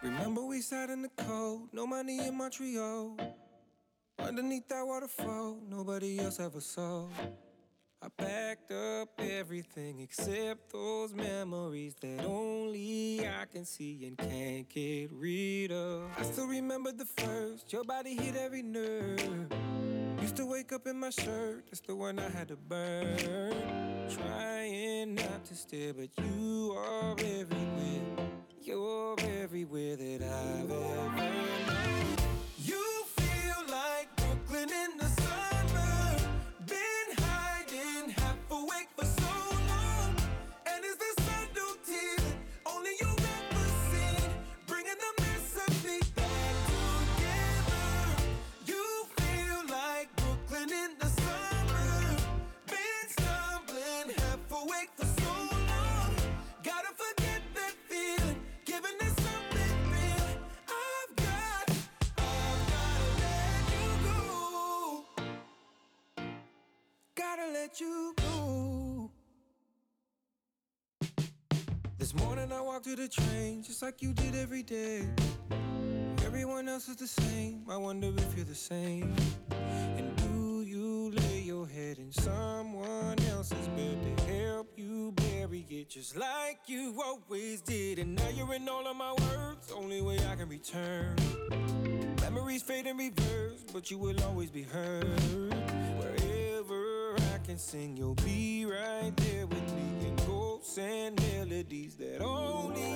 Remember we sat in the cold, no money in Montreal. Underneath that waterfall, nobody else ever saw. I packed up everything except those memories that only I can see and can't get rid of. I still remember the first, your body hit every nerve. Used to wake up in my shirt, that's the one I had to burn. Trying not to stare, but you are everywhere. You're everywhere that I've ever known. You feel like Brooklyn in the summer. Been hiding, half awake for so long. And it's the subtlety that only you ever seen, bringing the mess of me back together. You feel like Brooklyn in the summer. Been stumbling, half awake for so long. Gotta forget that feeling, giving it something real. I've gotta let you go. Gotta let you go. This morning I walked to the train, just like you did every day. Everyone else is the same, I wonder if you're the same. And do you lay your head in someone else's bed to help you bury it just like you always did? And now you're in all of my words, only way I can return. Memories fade in reverse, but you will always be heard. Wherever I can sing, you'll be right there with me. In ghosts and melodies that only